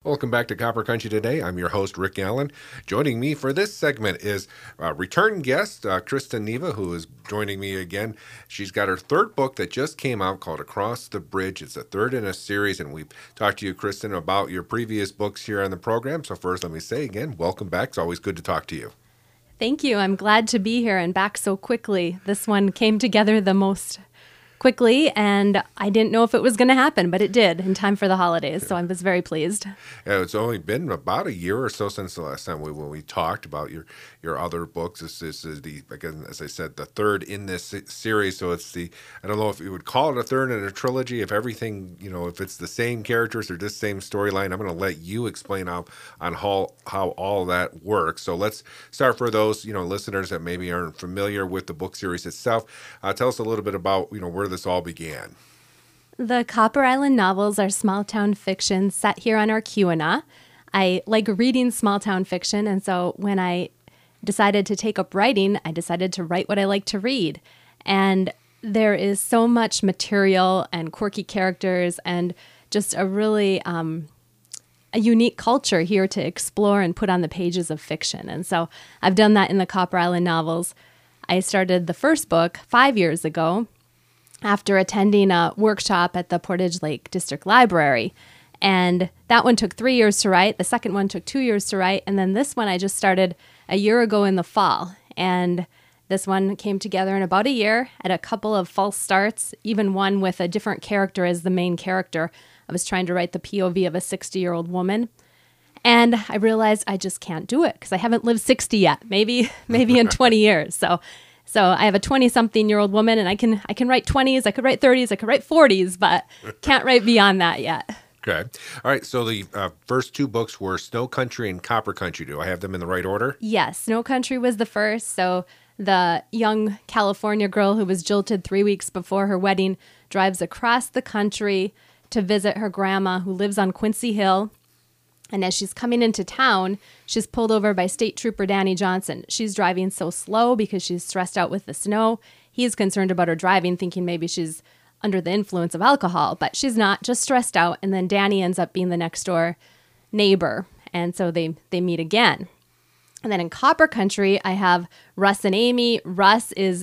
Welcome back to Copper Country Today. I'm your host, Rick Allen. Joining me for this segment is return guest, Kristen Neva, who is joining me again. She's got her third book that just came out called Across the Bridge. It's the third in a series, and we've talked to you, Kristen, about your previous books here on the program. So first, let me say again, welcome back. It's always good to talk to you. Thank you. I'm glad to be here and back so quickly. This one came together the most quickly, and I didn't know if it was going to happen, but it did in time for the holidays, so I was very pleased. Yeah, it's only been about a year or so since the last time when we talked about your other books. This is the, again, as I said, the third in this series, so it's the, I don't know if you would call it a third in a trilogy, if everything, if it's the same characters or just same storyline. I'm going to let you explain on how all that works. So let's start for those, listeners that maybe aren't familiar with the book series itself. Tell us a little bit about, where this all began. The Copper Island novels are small-town fiction set here on Arcuina. I like reading small-town fiction, and so when I decided to take up writing, I decided to write what I like to read. And there is so much material and quirky characters and just a really a unique culture here to explore and put on the pages of fiction. And so I've done that in the Copper Island novels. I started the first book 5 years ago, after attending a workshop at the Portage Lake District Library. And that one took 3 years to write. The second one took 2 years to write. And then this one I just started a year ago in the fall. And this one came together in about a year at a couple of false starts, even one with a different character as the main character. I was trying to write the POV of a 60-year-old woman. And I realized I just can't do it because I haven't lived 60 yet, maybe in 20 years. So I have a 20-something-year-old woman, and I can write 20s, I could write 30s, I could write 40s, but can't write beyond that yet. Okay. All right. So the first two books were Snow Country and Copper Country. Do I have them in the right order? Yes. Snow Country was the first. So the young California girl who was jilted 3 weeks before her wedding drives across the country to visit her grandma who lives on Quincy Hill. And as she's coming into town, she's pulled over by State Trooper Danny Johnson. She's driving so slow because she's stressed out with the snow. He's concerned about her driving, thinking maybe she's under the influence of alcohol, but she's not, just stressed out. And then Danny ends up being the next door neighbor. And so they meet again. And then in Copper Country, I have Russ and Amy. Russ is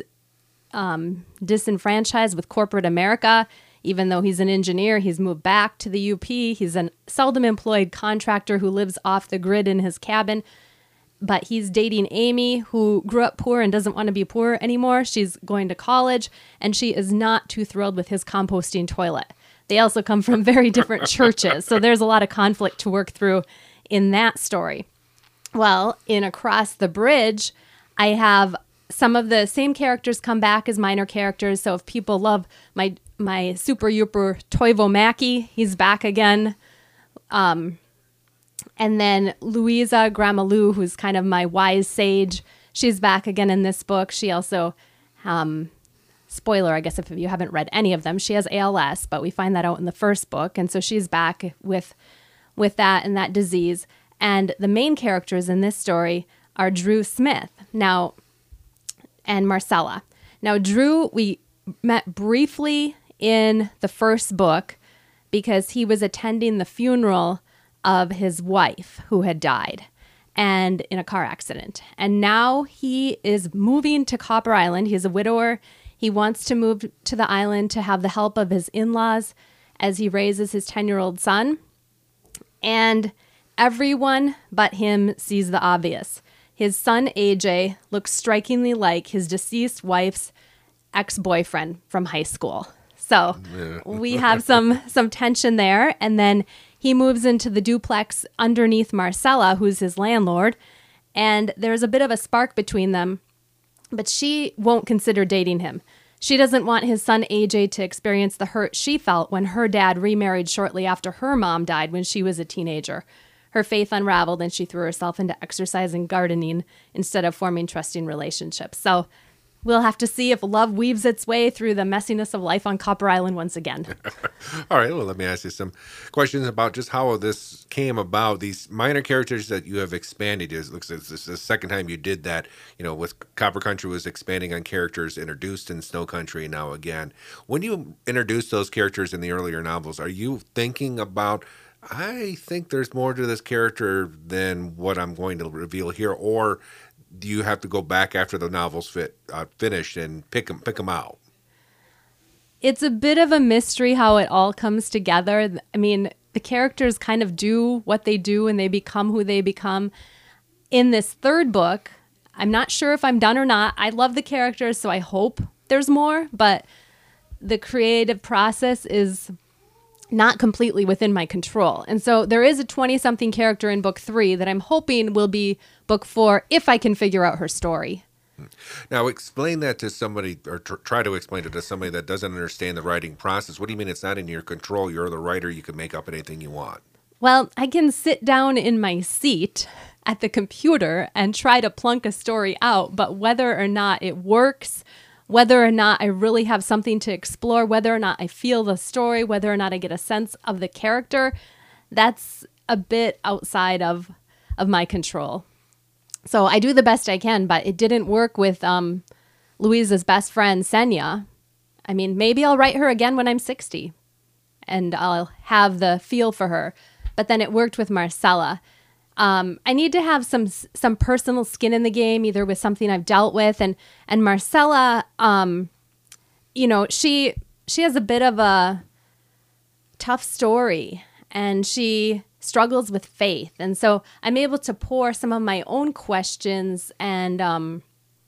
disenfranchised with corporate America. Even though he's an engineer, he's moved back to the UP. He's a seldom employed contractor who lives off the grid in his cabin. But he's dating Amy, who grew up poor and doesn't want to be poor anymore. She's going to college, and she is not too thrilled with his composting toilet. They also come from very different churches, so there's a lot of conflict to work through in that story. Well, in Across the Bridge, I have some of the same characters come back as minor characters. So if people love my super yuper Toivo Mackie, he's back again. And then Louisa Grandma-Lou, who's kind of my wise sage, she's back again in this book. She also, spoiler, I guess if you haven't read any of them, she has ALS, but we find that out in the first book. And so she's back with that and that disease. And the main characters in this story are Drew Smith and Marcella. Now, Drew, we met briefly in the first book because he was attending the funeral of his wife who had died and in a car accident. And now he is moving to Copper Island. He's a widower. He wants to move to the island to have the help of his in-laws as he raises his 10-year-old son. And everyone but him sees the obvious. His son, AJ, looks strikingly like his deceased wife's ex-boyfriend from high school. So we have some tension there. And then he moves into the duplex underneath Marcella, who's his landlord. And there's a bit of a spark between them, but she won't consider dating him. She doesn't want his son, AJ, to experience the hurt she felt when her dad remarried shortly after her mom died when she was a teenager. Her faith unraveled and she threw herself into exercise and gardening instead of forming trusting relationships. So we'll have to see if love weaves its way through the messiness of life on Copper Island once again. All right. Well, let me ask you some questions about just how this came about. These minor characters that you have expanded. It looks like this is the second time you did that. With Copper Country was expanding on characters introduced in Snow Country now again. When you introduced those characters in the earlier novels, are you thinking about I think there's more to this character than what I'm going to reveal here, or do you have to go back after the novel's finished and pick 'em out? It's a bit of a mystery how it all comes together. I mean, the characters kind of do what they do and they become who they become. In this third book, I'm not sure if I'm done or not. I love the characters, so I hope there's more, but the creative process is not completely within my control. And so there is a 20-something character in book 3 that I'm hoping will be book 4 if I can figure out her story. Now, explain that to somebody, or try to explain it to somebody that doesn't understand the writing process. What do you mean it's not in your control? You're the writer. You can make up anything you want. Well, I can sit down in my seat at the computer and try to plunk a story out, but whether or not it works, whether or not I really have something to explore, whether or not I feel the story, whether or not I get a sense of the character, that's a bit outside of my control. So I do the best I can, but it didn't work with Louisa's best friend, Senya. I mean, maybe I'll write her again when I'm 60 and I'll have the feel for her. But then it worked with Marcella. I need to have some personal skin in the game, either with something I've dealt with. And Marcella, she has a bit of a tough story and she struggles with faith. And so I'm able to pour some of my own questions and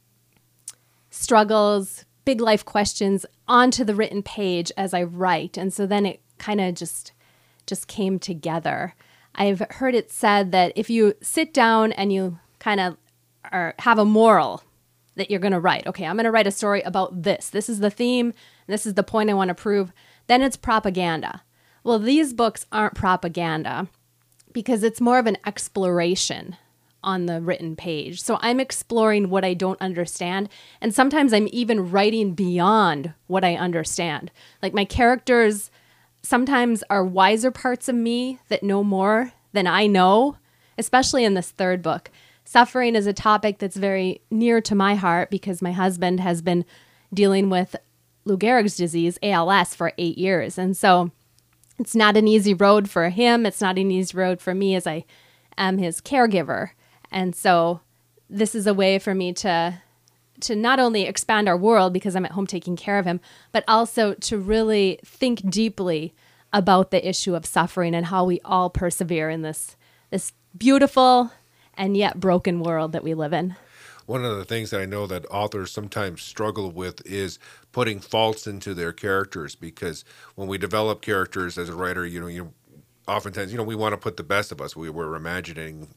struggles, big life questions onto the written page as I write. And so then it kind of just came together. I've heard it said that if you sit down and you kind of have a moral that you're going to write, okay, I'm going to write a story about this. This is the theme. This is the point I want to prove. Then it's propaganda. Well, these books aren't propaganda because it's more of an exploration on the written page. So I'm exploring what I don't understand. And sometimes I'm even writing beyond what I understand. Like my characters sometimes are wiser parts of me that know more than I know, especially in this third book. Suffering is a topic that's very near to my heart because my husband has been dealing with Lou Gehrig's disease, ALS, for 8 years. And so it's not an easy road for him. It's not an easy road for me as I am his caregiver. And so this is a way for me to not only expand our world because I'm at home taking care of him, but also to really think deeply about the issue of suffering and how we all persevere in this beautiful and yet broken world that we live in. One of the things that I know that authors sometimes struggle with is putting faults into their characters, because when we develop characters as a writer, oftentimes, we want to put the best of us. We're imagining,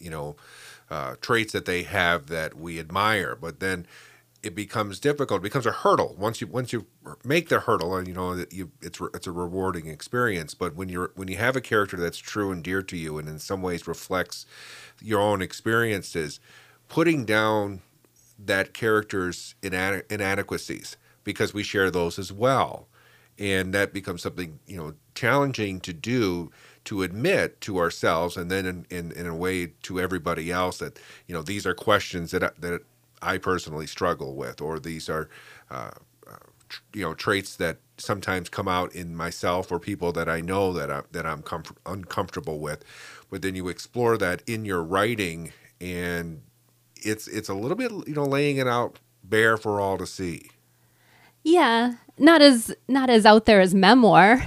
traits that they have that we admire, but then it becomes difficult. It becomes a hurdle once you make the hurdle, and it's a rewarding experience. But when you have a character that's true and dear to you, and in some ways reflects your own experiences, putting down that character's inadequacies, because we share those as well, and that becomes something challenging to do, to admit to ourselves, and then in a way to everybody else that these are questions that I personally struggle with, or these are traits that sometimes come out in myself or people that I know that I'm uncomfortable with. But then you explore that in your writing, and it's a little bit laying it out bare for all to see. Yeah, not as out there as memoir.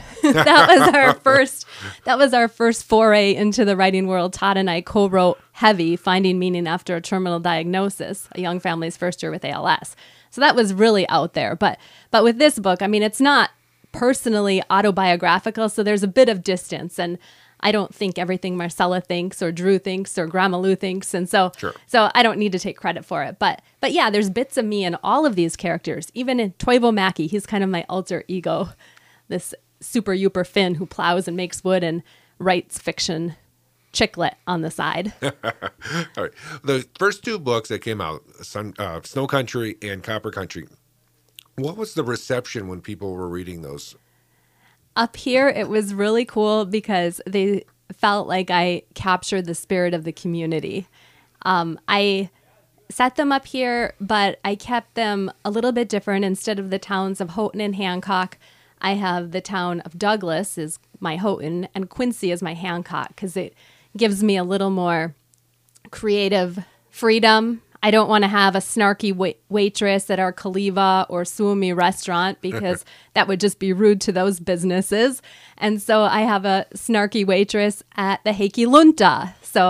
That was our first foray into the writing world. Todd and I co-wrote Heavy, Finding Meaning After a Terminal Diagnosis, a young family's first year with ALS. So that was really out there. But with this book, I mean, it's not personally autobiographical, so there's a bit of distance, and I don't think everything Marcella thinks or Drew thinks or Grandma Lou thinks. And so, sure. So I don't need to take credit for it. But yeah, there's bits of me in all of these characters. Even in Toivo Mäki, he's kind of my alter ego, this super yuper Finn who plows and makes wood and writes fiction chicklet on the side. All right. The first two books that came out, Snow Country and Copper Country, what was the reception when people were reading those? Up here, it was really cool because they felt like I captured the spirit of the community. I set them up here, but I kept them a little bit different. Instead of the towns of Houghton and Hancock, I have the town of Douglas is my Houghton, and Quincy is my Hancock because it gives me a little more creative freedom. I don't want to have a snarky waitress at our Kaliva or Suomi restaurant because that would just be rude to those businesses. And so I have a snarky waitress at the Heikki Lunta.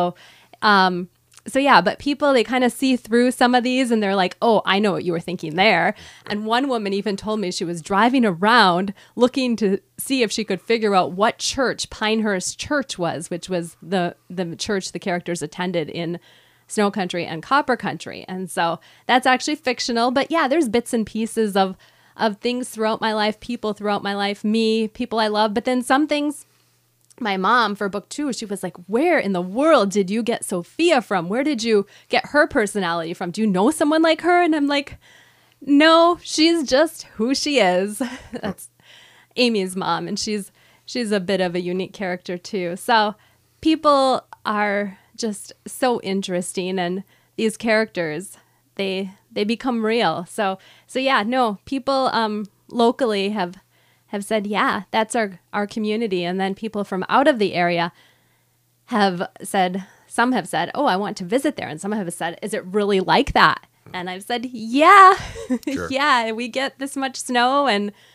So yeah, but people, they kind of see through some of these and they're like, oh, I know what you were thinking there. And one woman even told me she was driving around looking to see if she could figure out what church Pinehurst Church was, which was the church the characters attended in Snow Country and Copper Country. And so that's actually fictional. But yeah, there's bits and pieces of things throughout my life, people throughout my life, me, people I love. But then some things, my mom for book 2, she was like, where in the world did you get Sophia from? Where did you get her personality from? Do you know someone like her? And I'm like, no, she's just who she is. That's Amy's mom. And she's a bit of a unique character too. So people are just so interesting, and these characters, they become real. So yeah, no, people locally have said, yeah, that's our community. And then people from out of the area have said, some have said, oh, I want to visit there. And some have said, is it really like that? And I've said, yeah, Sure. yeah, we get this much snow,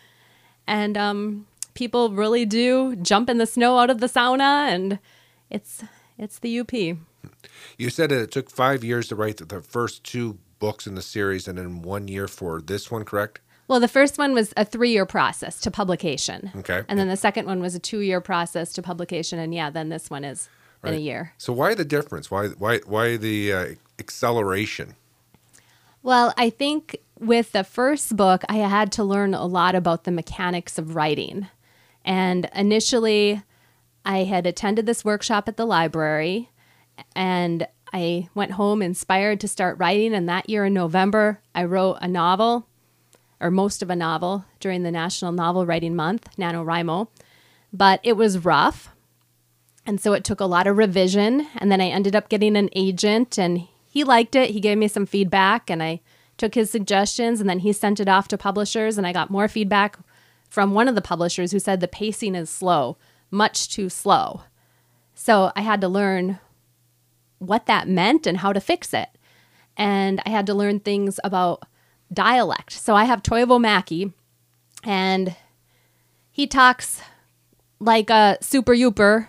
and people really do jump in the snow out of the sauna, and it's the UP. You said it took 5 years to write the first 2 books in the series and then 1 year for this one, correct? Well, the first one was a 3-year process to publication. Okay. And then the second one was a 2-year process to publication. And yeah, then this one is in a year. So why the difference? Why the acceleration? Well, I think with the first book, I had to learn a lot about the mechanics of writing. And initially, I had attended this workshop at the library, and I went home inspired to start writing. And that year in November, I wrote a novel, or most of a novel, during the National Novel Writing Month, NaNoWriMo. But it was rough, and so it took a lot of revision. And then I ended up getting an agent, and he liked it. He gave me some feedback, and I took his suggestions, and then he sent it off to publishers, and I got more feedback from one of the publishers who said the pacing is slow, much too slow. So I had to learn what that meant and how to fix it. And I had to learn things about dialect. So I have Toivo Mäki, and he talks like a super youper.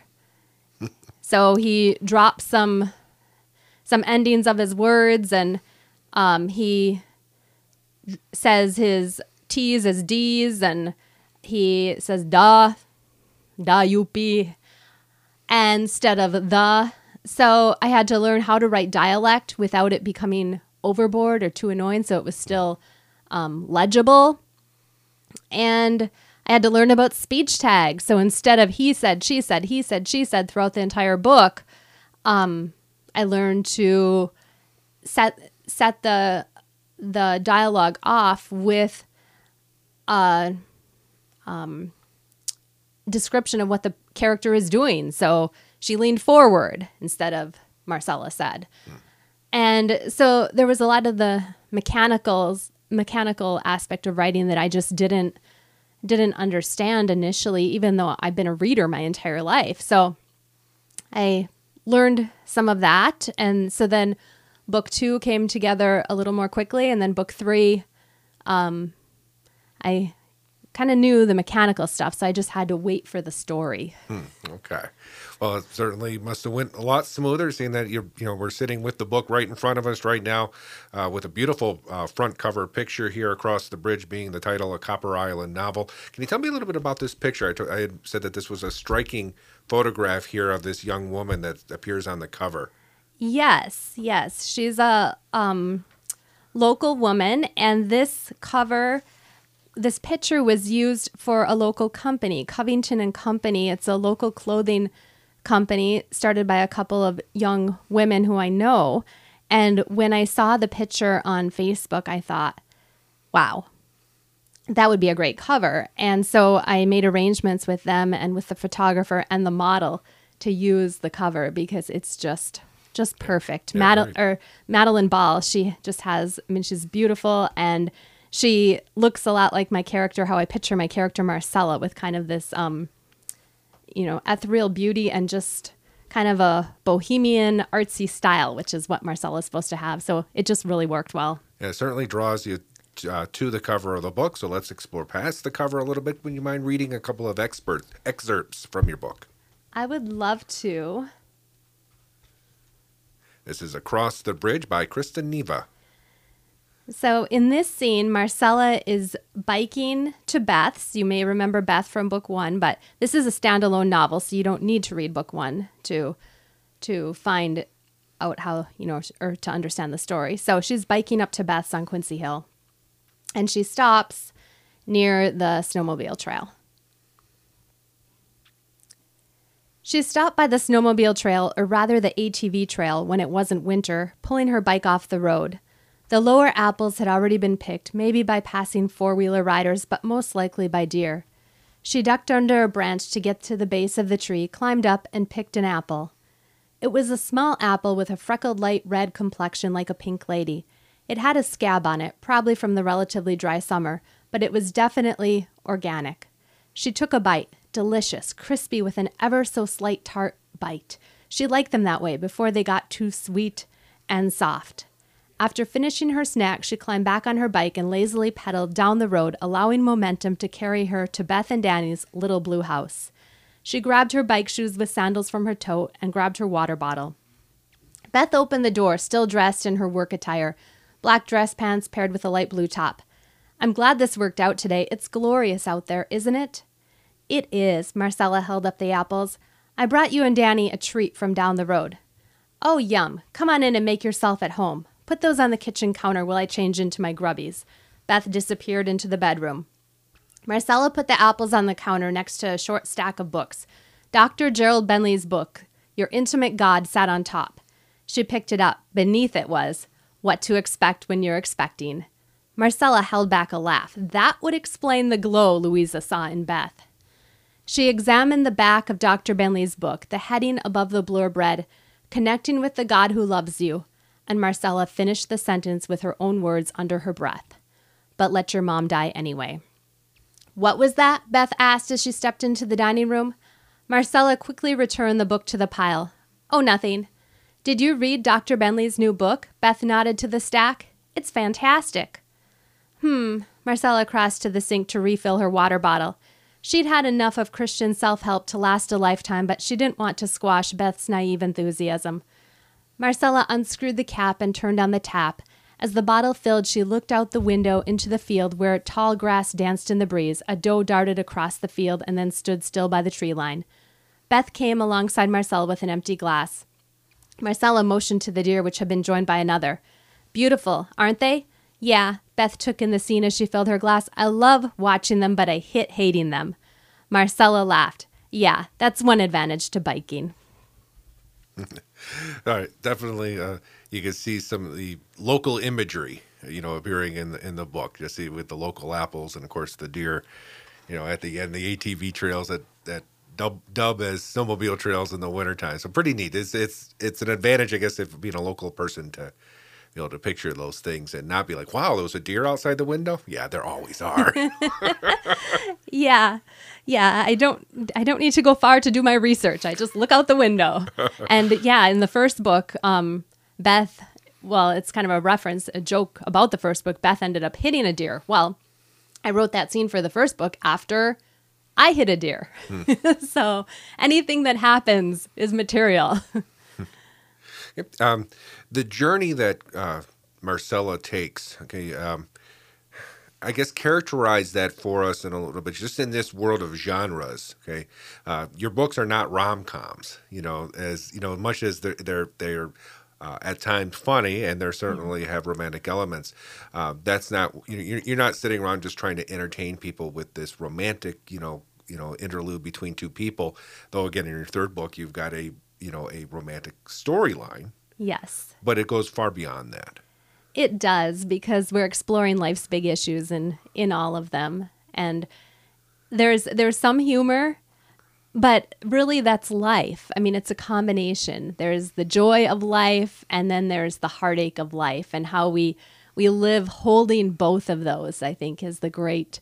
So he drops some endings of his words, and he says his T's as D's, and he says da yupi instead of the. So I had to learn how to write dialect without it becoming overboard or too annoying, so it was still legible. And I had to learn about speech tags. So instead of he said, she said, he said, she said throughout the entire book, I learned to set the dialogue off with a description of what the character is doing. So she leaned forward instead of Marcella said. And so there was a lot of the mechanical aspect of writing that I just didn't understand initially, even though I've been a reader my entire life. So I learned some of that. And so then book 2 came together a little more quickly. And then book 3, I kind of knew the mechanical stuff. So I just had to wait for the story. Okay. Well, it certainly must have went a lot smoother, seeing that we're sitting with the book right in front of us right now, with a beautiful front cover picture here across the bridge, being the title, A Copper Island Novel. Can you tell me a little bit about this picture? I had said that this was a striking photograph here of this young woman that appears on the cover. Yes. She's a local woman, and this picture was used for a local company, Covington and Company. It's a local clothing company started by a couple of young women who I know. And when I saw the picture on Facebook, I thought, wow, that would be a great cover. And so I made arrangements with them and with the photographer and the model to use the cover because it's just perfect. Yeah, Madeline Ball, she just has, she's beautiful, and she looks a lot like my character, how I picture my character Marcella, with kind of this ethereal beauty and just kind of a bohemian artsy style, which is what Marcella's supposed to have. So it just really worked well. Yeah, it certainly draws you to the cover of the book. So let's explore past the cover a little bit. Would you mind reading a couple of excerpts from your book? I would love to. This is Across the Bridge by Kristen Neva. So in this scene, Marcella is biking to Beth's. You may remember Beth from book 1, but this is a standalone novel, so you don't need to read book 1 to find out how, or to understand the story. So she's biking up to Beth's on Quincy Hill, and she stops near the snowmobile trail. She stopped by the snowmobile trail, or rather the ATV trail, when it wasn't winter, pulling her bike off the road. The lower apples had already been picked, maybe by passing four-wheeler riders, but most likely by deer. She ducked under a branch to get to the base of the tree, climbed up, and picked an apple. It was a small apple with a freckled light red complexion like a pink lady. It had a scab on it, probably from the relatively dry summer, but it was definitely organic. She took a bite, delicious, crispy with an ever so slight tart bite. She liked them that way before they got too sweet and soft. After finishing her snack, she climbed back on her bike and lazily pedaled down the road, allowing momentum to carry her to Beth and Danny's little blue house. She grabbed her bike shoes with sandals from her tote and grabbed her water bottle. Beth opened the door, still dressed in her work attire, black dress pants paired with a light blue top. "I'm glad this worked out today. It's glorious out there, isn't it?" "It is." Marcella held up the apples. "I brought you and Danny a treat from down the road." "Oh, yum. Come on in and make yourself at home. Put those on the kitchen counter while I change into my grubbies." Beth disappeared into the bedroom. Marcella put the apples on the counter next to a short stack of books. Dr. Gerald Bentley's book, Your Intimate God, sat on top. She picked it up. Beneath it was, What to Expect When You're Expecting. Marcella held back a laugh. That would explain the glow Louisa saw in Beth. She examined the back of Dr. Bentley's book, the heading above the blurb read, Connecting with the God Who Loves You, and Marcella finished the sentence with her own words under her breath. But let your mom die anyway. "What was that?" Beth asked as she stepped into the dining room. Marcella quickly returned the book to the pile. "Oh, nothing." "Did you read Dr. Bentley's new book?" Beth nodded to the stack. "It's fantastic." Marcella crossed to the sink to refill her water bottle. She'd had enough of Christian self-help to last a lifetime, but she didn't want to squash Beth's naive enthusiasm. Marcella unscrewed the cap and turned on the tap. As the bottle filled, she looked out the window into the field where tall grass danced in the breeze. A doe darted across the field and then stood still by the tree line. Beth came alongside Marcella with an empty glass. Marcella motioned to the deer, which had been joined by another. "Beautiful, aren't they?" "Yeah." Beth took in the scene as she filled her glass. "I love watching them, but I hate hating them." Marcella laughed. "Yeah, that's one advantage to biking." All right, definitely. You can see some of the local imagery, appearing in the book. You see with the local apples, and of course the deer. At the end, the ATV trails that dub as snowmobile trails in the wintertime. So pretty neat. It's an advantage, I guess, if being a local person to be able to picture those things and not be like, "Wow, there was a deer outside the window." Yeah, there always are. Yeah. I don't need to go far to do my research. I just look out the window. And yeah, in the first book, Beth, well, it's kind of a reference, a joke about the first book. Beth ended up hitting a deer. Well, I wrote that scene for the first book after I hit a deer. So anything that happens is material. Yep. The journey that Marcella takes, okay, I guess characterize that for us in a little bit, just in this world of genres. Okay, your books are not rom-coms, as much as they're at times funny, and they certainly have romantic elements. That's not you're not sitting around just trying to entertain people with this romantic interlude between two people. Though again, in your third book, you've got a romantic storyline. Yes. But it goes far beyond that. It does, because we're exploring life's big issues in all of them. And there's some humor, but really that's life. I mean, it's a combination. There's the joy of life, and then there's the heartache of life, and how we live holding both of those, I think, is the great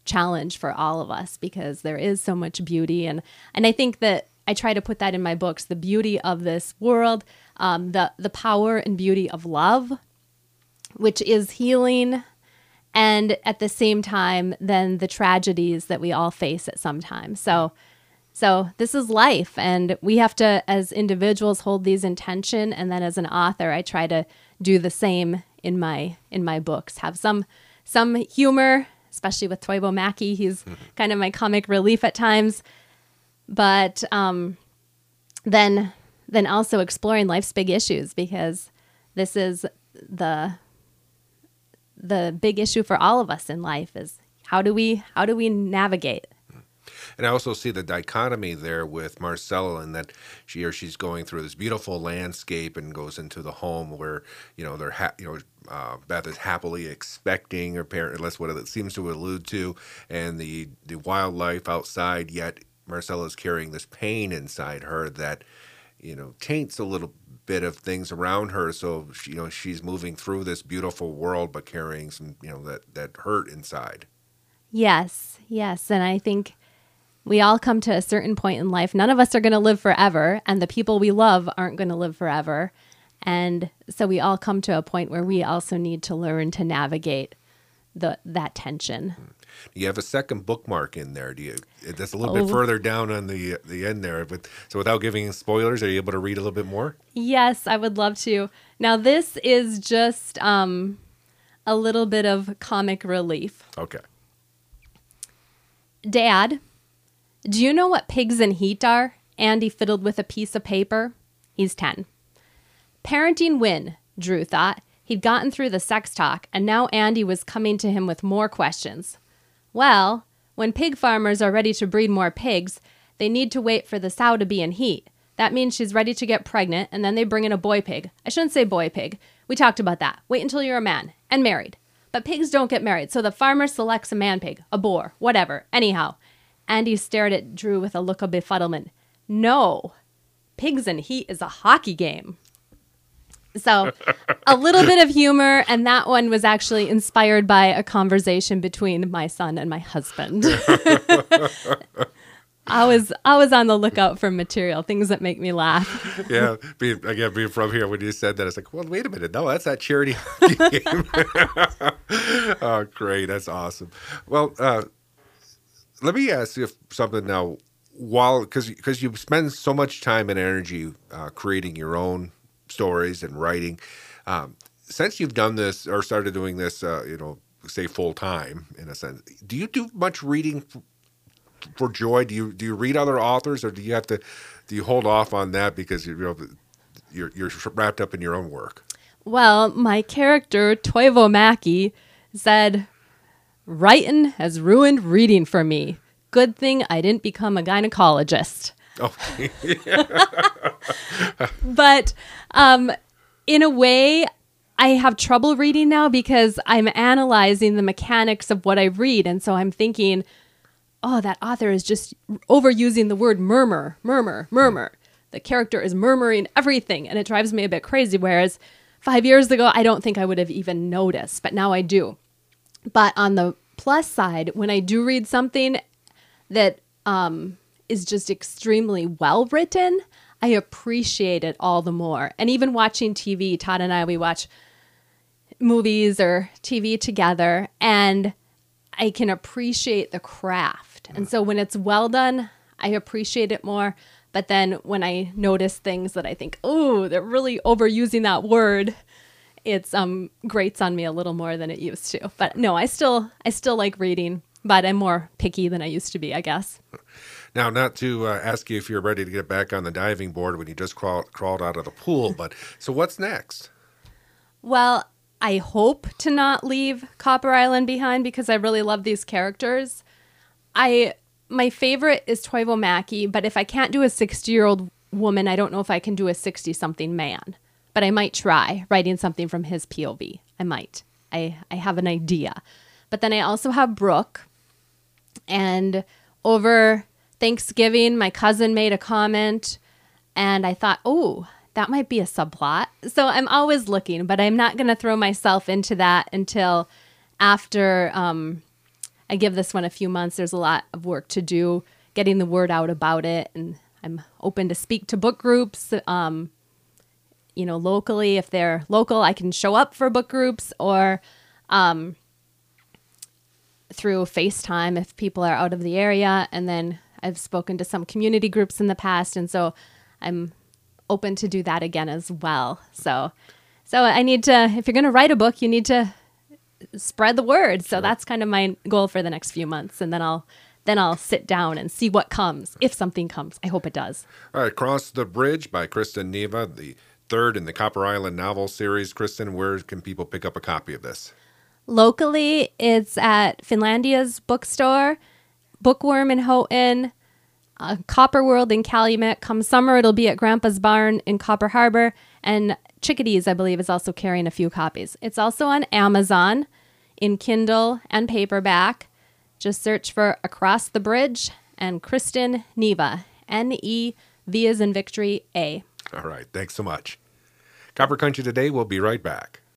challenge for all of us because there is so much beauty. And I think that I try to put that in my books, the beauty of this world, the power and beauty of love, which is healing, and at the same time, then the tragedies that we all face at some time. So this is life, and we have to, as individuals, hold these in tension. And then as an author, I try to do the same in my books. Have some humor, especially with Toivo Mäki. He's kind of my comic relief at times. But then also exploring life's big issues, because this is the big issue for all of us in life is how do we navigate? And I also see the dichotomy there with Marcella, in that she's going through this beautiful landscape and goes into the home where Beth is happily expecting her parent. That's what it seems to allude to, and the wildlife outside. Yet Marcella is carrying this pain inside her that taints a little bit of things around her. So she's moving through this beautiful world, but carrying some that hurt inside. Yes, and I think we all come to a certain point in life. None of us are going to live forever, and the people we love aren't going to live forever. And so we all come to a point where we also need to learn to navigate that tension. You have a second bookmark in there. That's a little bit further down on the end there. But so without giving spoilers, are you able to read a little bit more? Yes, I would love to. Now, this is just a little bit of comic relief. Okay. Dad, do you know what pigs in heat are? Andy fiddled with a piece of paper. He's 10. Parenting win, Drew thought. He'd gotten through the sex talk, and now Andy was coming to him with more questions. Well, when pig farmers are ready to breed more pigs, they need to wait for the sow to be in heat. That means she's ready to get pregnant, and then they bring in a boy pig. I shouldn't say boy pig. We talked about that. Wait until you're a man and married. But pigs don't get married, so the farmer selects a man pig, a boar, whatever. Anyhow, Andy stared at Drew with a look of befuddlement. No, pigs in heat is a hockey game. So a little bit of humor, and that one was actually inspired by a conversation between my son and my husband. I was on the lookout for material, things that make me laugh. Yeah, being from here, when you said that, it's like, well, wait a minute. No, that's that charity hockey game. Oh, great. That's awesome. Well, let me ask you something now. Because you spend so much time and energy creating your own stories and writing, since you've done this or started doing this, say full time in a sense, do you do much reading for joy? Do you read other authors, or do you hold off on that because you're wrapped up in your own work? Well, my character Toivo Mäki said, "Writing has ruined reading for me. Good thing I didn't become a gynecologist." Okay. But in a way, I have trouble reading now because I'm analyzing the mechanics of what I read. And so I'm thinking, oh, that author is just overusing the word murmur. The character is murmuring everything, and it drives me a bit crazy. Whereas 5 years ago, I don't think I would have even noticed, but now I do. But on the plus side, when I do read something that is just extremely well written, I appreciate it all the more. And even watching TV, Todd and I, we watch movies or TV together, and I can appreciate the craft. And so when it's well done, I appreciate it more. But then when I notice things that I think, oh, they're really overusing that word, it's grates on me a little more than it used to. But no, I still like reading, but I'm more picky than I used to be, I guess. Now, not to ask you if you're ready to get back on the diving board when you just crawled out of the pool, but so what's next? Well, I hope to not leave Copper Island behind because I really love these characters. My favorite is Toivo Mäki, but if I can't do a 60-year-old woman, I don't know if I can do a 60-something man. But I might try writing something from his POV. I might. I have an idea. But then I also have Brooke. And over Thanksgiving, my cousin made a comment, and I thought, oh, that might be a subplot. So I'm always looking, but I'm not going to throw myself into that until after I give this one a few months. There's a lot of work to do getting the word out about it, and I'm open to speak to book groups. Locally, if they're local, I can show up for book groups, or through FaceTime if people are out of the area. And then I've spoken to some community groups in the past, and so I'm open to do that again as well. So I need to, if you're going to write a book, you need to spread the word. So that's kind of my goal for the next few months. And then I'll sit down and see what comes, if something comes. I hope it does. All right, Cross the Bridge by Kristen Neva, the third in the Copper Island novel series. Kristen, where can people pick up a copy of this? Locally, it's at Finlandia's bookstore, Bookworm in Houghton, Copper World in Calumet. Come summer, it'll be at Grandpa's Barn in Copper Harbor, and Chickadees, I believe, is also carrying a few copies. It's also on Amazon in Kindle and paperback. Just search for Across the Bridge and Kristen Neva, N-E-V as in victory, A. All right, thanks so much. Copper Country Today, we'll be right back.